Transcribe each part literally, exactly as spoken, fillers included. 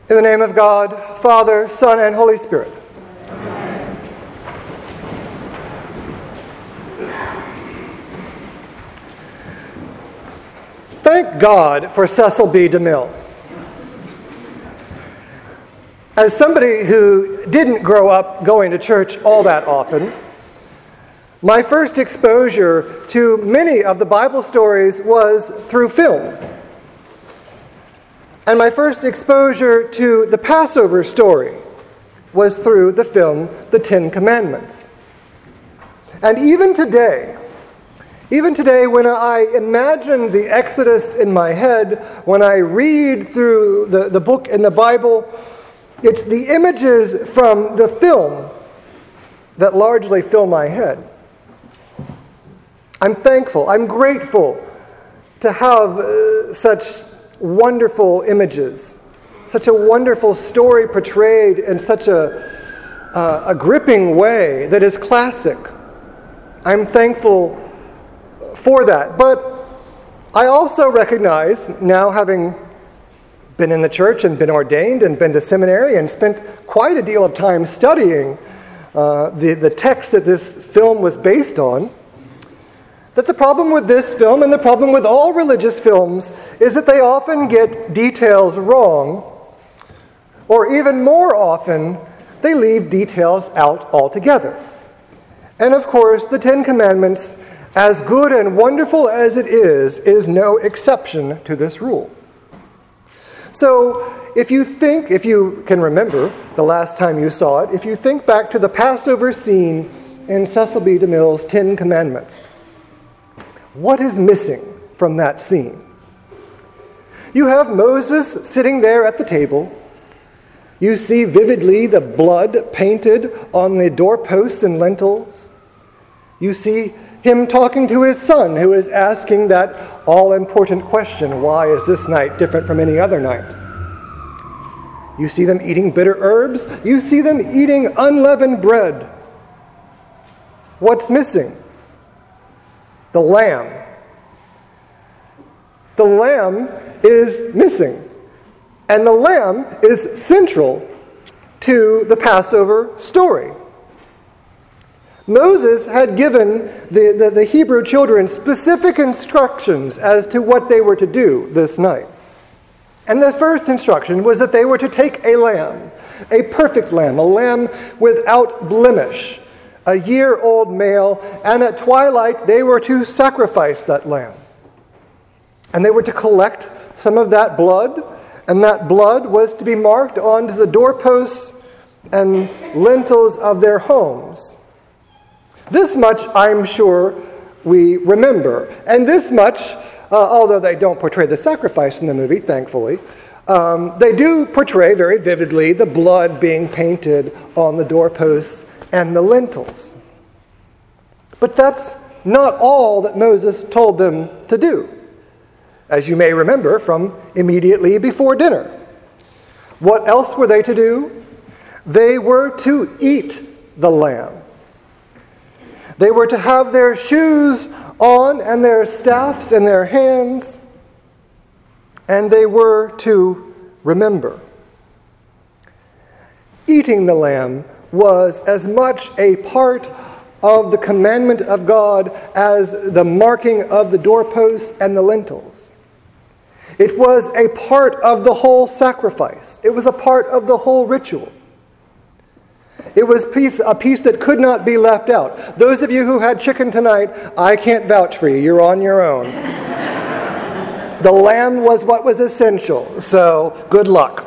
In the name of God, Father, Son, and Holy Spirit. Amen. Thank God for Cecil B. DeMille. As somebody who didn't grow up going to church all that often, my first exposure to many of the Bible stories was through film. And my first exposure to the Passover story was through the film The Ten Commandments. And even today, even today when I imagine the Exodus in my head, when I read through the, the book in the Bible, it's the images from the film that largely fill my head. I'm thankful, I'm grateful to have uh, such wonderful images, such a wonderful story portrayed in such a, uh, a gripping way that is classic. I'm thankful for that. But I also recognize, now having been in the church and been ordained and been to seminary and spent quite a deal of time studying uh, the, the text that this film was based on, that the problem with this film and the problem with all religious films is that they often get details wrong, or even more often, they leave details out altogether. And of course, the Ten Commandments, as good and wonderful as it is, is no exception to this rule. So, if you think, if you can remember the last time you saw it, if you think back to the Passover scene in Cecil B. DeMille's Ten Commandments, what is missing from that scene? You have Moses sitting there at the table. You see vividly the blood painted on the doorposts and lintels. You see him talking to his son, who is asking that all-important question, why is this night different from any other night? You see them eating bitter herbs. You see them eating unleavened bread. What's missing? The lamb. The lamb is missing. And the lamb is central to the Passover story. Moses had given the, the, the Hebrew children specific instructions as to what they were to do this night. And the first instruction was that they were to take a lamb, a perfect lamb, a lamb without blemish, a year-old male, and at twilight they were to sacrifice that lamb. And they were to collect some of that blood, and that blood was to be marked onto the doorposts and lintels of their homes. This much, I'm sure, we remember. And this much, uh, although they don't portray the sacrifice in the movie, thankfully, um, they do portray very vividly the blood being painted on the doorposts and the lintels. But that's not all that Moses told them to do, as you may remember from immediately before dinner. What else were they to do? They were to eat the lamb. They were to have their shoes on and their staffs in their hands, and they were to remember. Eating the lamb was as much a part of the commandment of God as the marking of the doorposts and the lintels. It was a part of the whole sacrifice. It was a part of the whole ritual. It was piece, a piece that could not be left out. Those of you who had chicken tonight, I can't vouch for you. You're on your own. The lamb was what was essential, so good luck.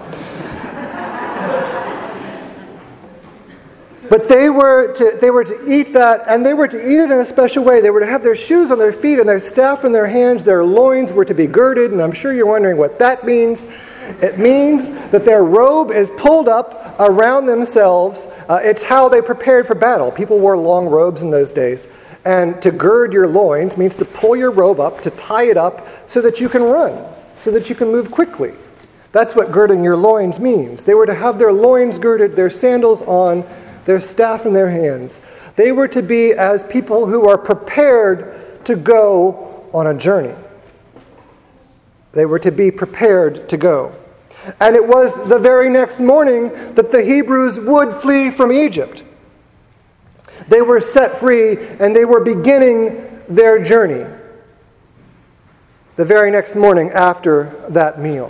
But they were to they were to eat that, and they were to eat it in a special way. They were to have their shoes on their feet and their staff in their hands. Their loins were to be girded, and I'm sure you're wondering what that means. It means that their robe is pulled up around themselves. Uh, it's how they prepared for battle. People wore long robes in those days. And to gird your loins means to pull your robe up, to tie it up so that you can run, so that you can move quickly. That's what girding your loins means. They were to have their loins girded, their sandals on, their staff in their hands. They were to be as people who are prepared to go on a journey. They were to be prepared to go. And it was the very next morning that the Hebrews would flee from Egypt. They were set free and they were beginning their journey the very next morning after that meal.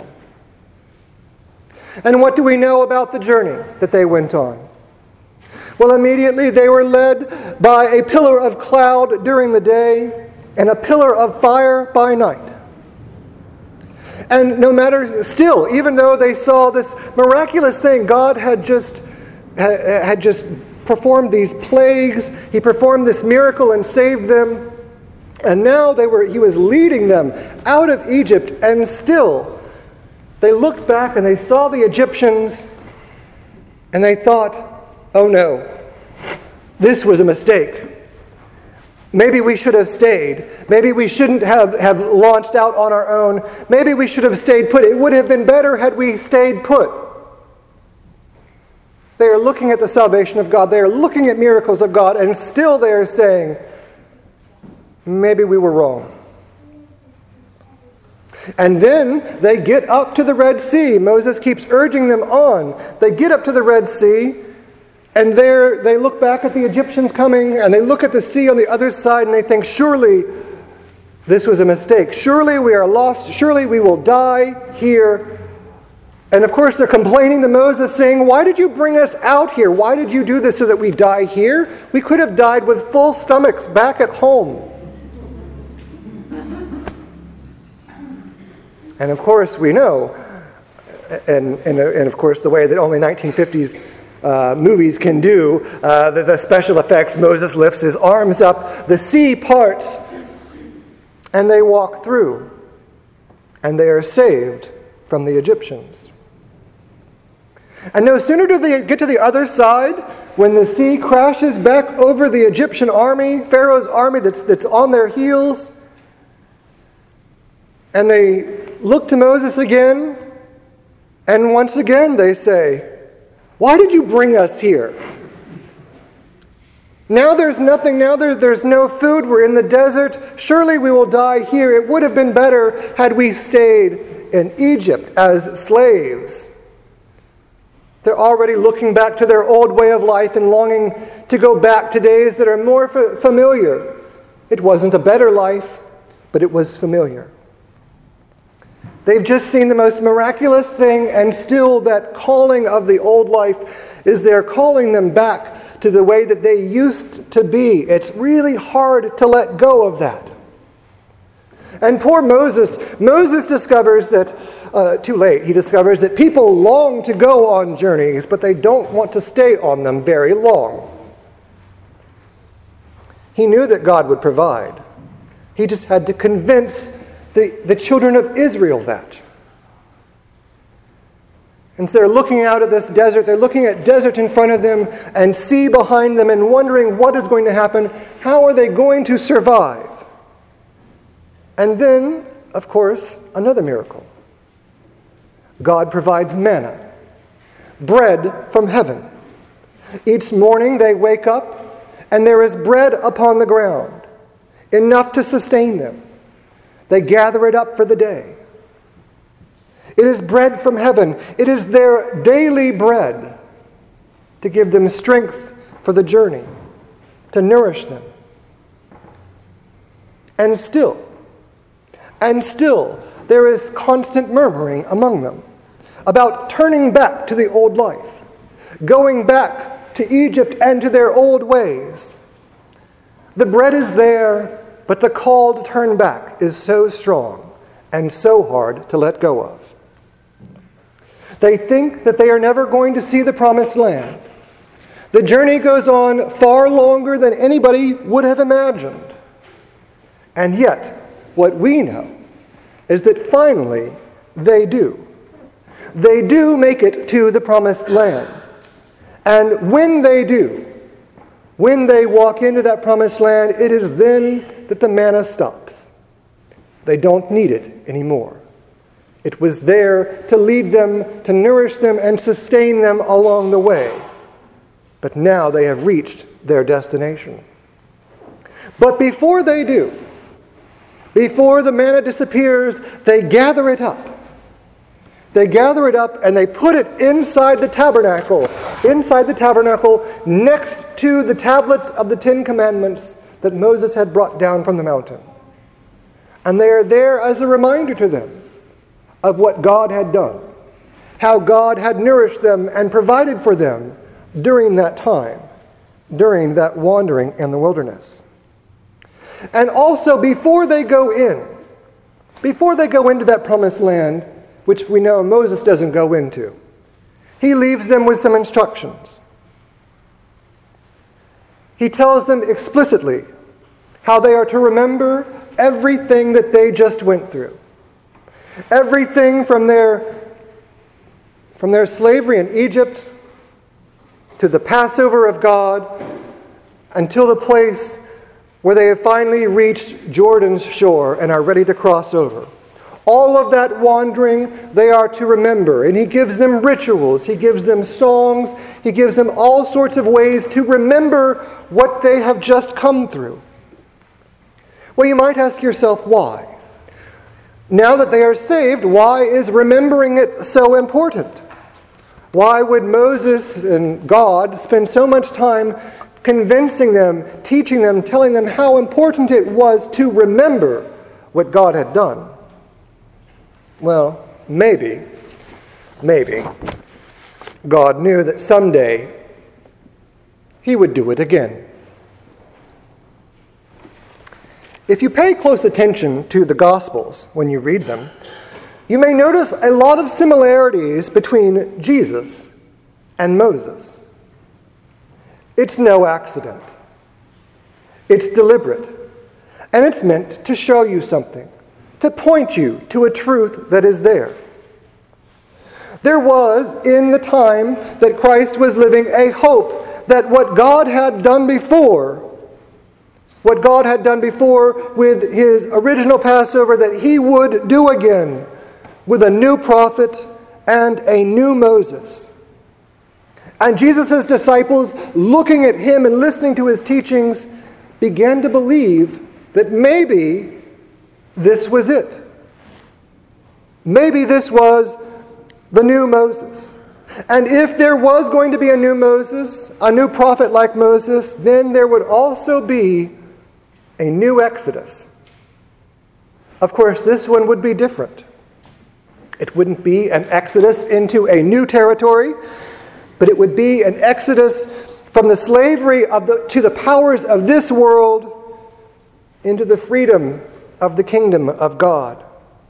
And what do we know about the journey that they went on? Well, immediately they were led by a pillar of cloud during the day and a pillar of fire by night. And no matter, still, even though they saw this miraculous thing, God had just had just performed these plagues. He performed this miracle and saved them. And now they were he was leading them out of Egypt, and still they looked back and they saw the Egyptians and they thought, oh no, this was a mistake. Maybe we should have stayed. Maybe we shouldn't have, have launched out on our own. Maybe we should have stayed put. It would have been better had we stayed put. They are looking at the salvation of God. They are looking at miracles of God, and still they are saying, maybe we were wrong. And then they get up to the Red Sea. Moses keeps urging them on. They get up to the Red Sea, and there they look back at the Egyptians coming, and they look at the sea on the other side, and they think, surely this was a mistake. Surely we are lost. Surely we will die here. And of course they're complaining to Moses, saying, why did you bring us out here? Why did you do this so that we die here? We could have died with full stomachs back at home. And of course we know, and, and, and of course the way that only nineteen fifties uh, movies can do, uh, the, the special effects, Moses lifts his arms up, the sea parts, and they walk through, and they are saved from the Egyptians. And no sooner do they get to the other side, when the sea crashes back over the Egyptian army, Pharaoh's army that's, that's on their heels, and they look to Moses again, and once again they say, why did you bring us here? Now there's nothing, now there, there's no food, we're in the desert, surely we will die here. It would have been better had we stayed in Egypt as slaves. They're already looking back to their old way of life and longing to go back to days that are more f- familiar. It wasn't a better life, but it was familiar. They've just seen the most miraculous thing, and still that calling of the old life is they're calling them back to the way that they used to be. It's really hard to let go of that. And poor Moses, Moses discovers that, uh, too late, he discovers that people long to go on journeys, but they don't want to stay on them very long. He knew that God would provide. He just had to convince The, the children of Israel that. And so they're looking out at this desert, they're looking at desert in front of them and sea behind them and wondering what is going to happen. How are they going to survive? And then, of course, another miracle. God provides manna, bread from heaven. Each morning they wake up and there is bread upon the ground, enough to sustain them. They gather it up for the day. It is bread from heaven. It is their daily bread to give them strength for the journey, to nourish them. And still, and still, there is constant murmuring among them about turning back to the old life, going back to Egypt and to their old ways. The bread is there, but the call to turn back is so strong and so hard to let go of. They think that they are never going to see the promised land. The journey goes on far longer than anybody would have imagined. And yet, what we know is that finally they do. They do make it to the promised land. And when they do, when they walk into that promised land, it is then that the manna stops. They don't need it anymore. It was there to lead them, to nourish them, and sustain them along the way. But now they have reached their destination. But before they do, before the manna disappears, they gather it up. They gather it up and they put it inside the tabernacle, inside the tabernacle next to the tablets of the Ten Commandments that Moses had brought down from the mountain. And they are there as a reminder to them of what God had done, how God had nourished them and provided for them during that time, during that wandering in the wilderness. And also before they go in, before they go into that promised land, which we know Moses doesn't go into, he leaves them with some instructions. He tells them explicitly how they are to remember everything that they just went through. Everything from their, from their slavery in Egypt to the Passover of God until the place where they have finally reached Jordan's shore and are ready to cross over. All of that wandering they are to remember. And he gives them rituals. He gives them songs. He gives them all sorts of ways to remember what they have just come through. Well, you might ask yourself, why? Now that they are saved, why is remembering it so important? Why would Moses and God spend so much time convincing them, teaching them, telling them how important it was to remember what God had done? Well, maybe, maybe God knew that someday he would do it again. If you pay close attention to the Gospels when you read them, you may notice a lot of similarities between Jesus and Moses. It's no accident. It's deliberate. And it's meant to show you something, to point you to a truth that is there. There was, in the time that Christ was living, a hope that what God had done before, what God had done before with his original Passover, that he would do again with a new prophet and a new Moses. And Jesus' disciples, looking at him and listening to his teachings, began to believe that maybe this was it. Maybe this was the new Moses. And if there was going to be a new Moses, a new prophet like Moses, then there would also be a new Exodus. Of course, this one would be different. It wouldn't be an exodus into a new territory, but it would be an exodus from the slavery of the, to the powers of this world into the freedom of the kingdom of God.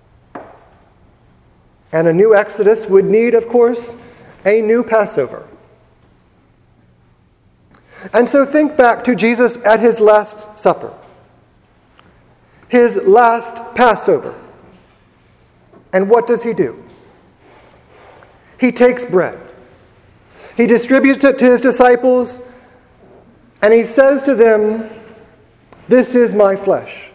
And a new exodus would need, of course, a new Passover. And so think back to Jesus at his Last Supper, his last Passover. And what does he do? He takes bread. He distributes it to his disciples, and he says to them, "This is my flesh."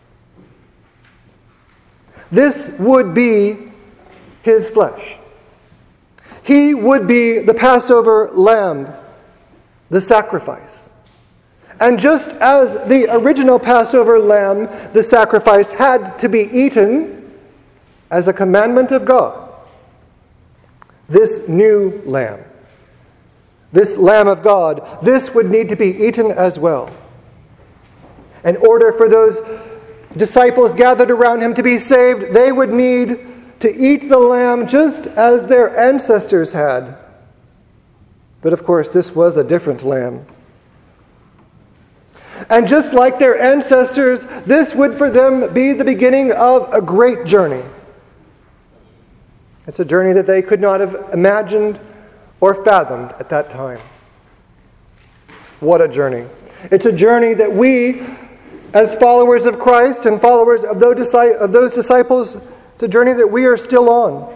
This would be his flesh. He would be the Passover lamb, the sacrifice. And just as the original Passover lamb, the sacrifice, had to be eaten as a commandment of God, this new lamb, this Lamb of God, this would need to be eaten as well. In order for those disciples gathered around him to be saved, they would need to eat the lamb just as their ancestors had. But of course, this was a different lamb. And just like their ancestors, this would for them be the beginning of a great journey. It's a journey that they could not have imagined or fathomed at that time. What a journey. It's a journey that we, as followers of Christ and followers of those of those disciples, it's a journey that we are still on.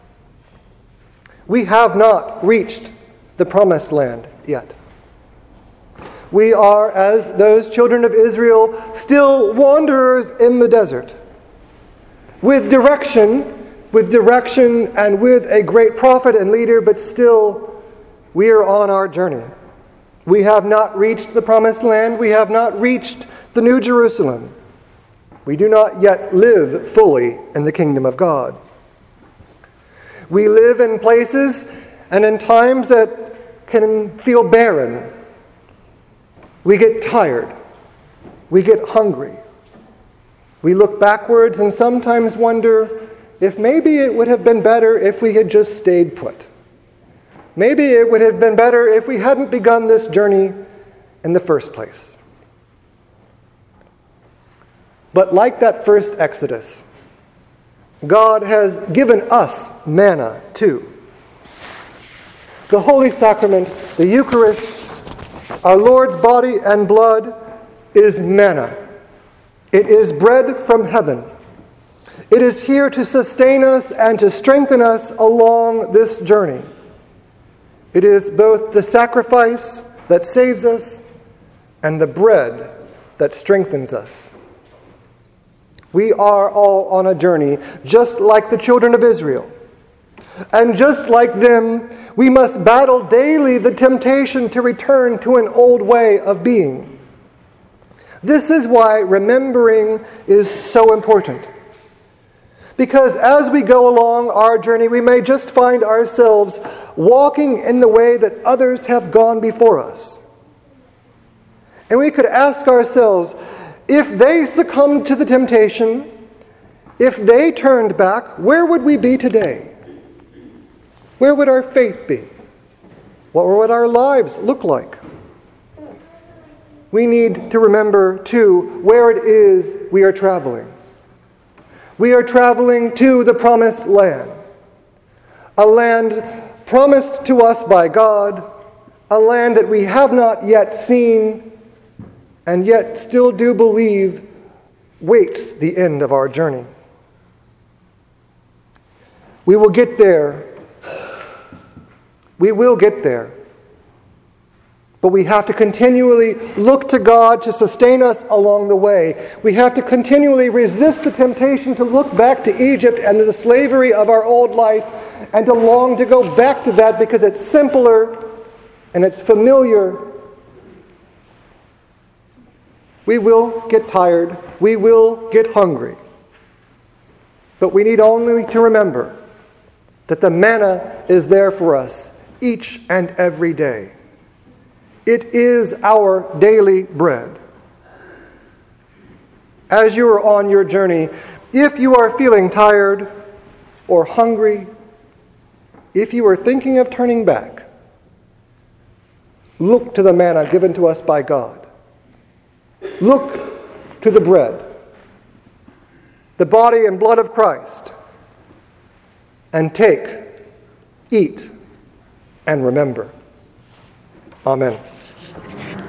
We have not reached the promised land yet. We are, as those children of Israel, still wanderers in the desert, with direction, with direction and with a great prophet and leader, but still we are on our journey. We have not reached the promised land. We have not reached the New Jerusalem. We do not yet live fully in the kingdom of God. We live in places and in times that can feel barren. We get tired. We get hungry. We look backwards and sometimes wonder if maybe it would have been better if we had just stayed put. Maybe it would have been better if we hadn't begun this journey in the first place. But like that first Exodus, God has given us manna too. The Holy Sacrament, the Eucharist, our Lord's body and blood, is manna. It is bread from heaven. It is here to sustain us and to strengthen us along this journey. It is both the sacrifice that saves us and the bread that strengthens us. We are all on a journey, just like the children of Israel. And just like them, we must battle daily the temptation to return to an old way of being. This is why remembering is so important. Because as we go along our journey, we may just find ourselves walking in the way that others have gone before us. And we could ask ourselves, if they succumbed to the temptation, if they turned back, where would we be today? Where would our faith be? What would our lives look like? We need to remember, too, where it is we are traveling. We are traveling to the promised land, a land promised to us by God, a land that we have not yet seen, and yet still do believe waits the end of our journey. We will get there. We will get there. But we have to continually look to God to sustain us along the way. We have to continually resist the temptation to look back to Egypt and the slavery of our old life and to long to go back to that because it's simpler and it's familiar. We will get tired. We will get hungry. But we need only to remember that the manna is there for us each and every day. It is our daily bread. As you are on your journey, if you are feeling tired or hungry, if you are thinking of turning back, look to the manna given to us by God. Look to the bread, the body and blood of Christ, and take, eat, and remember. Amen.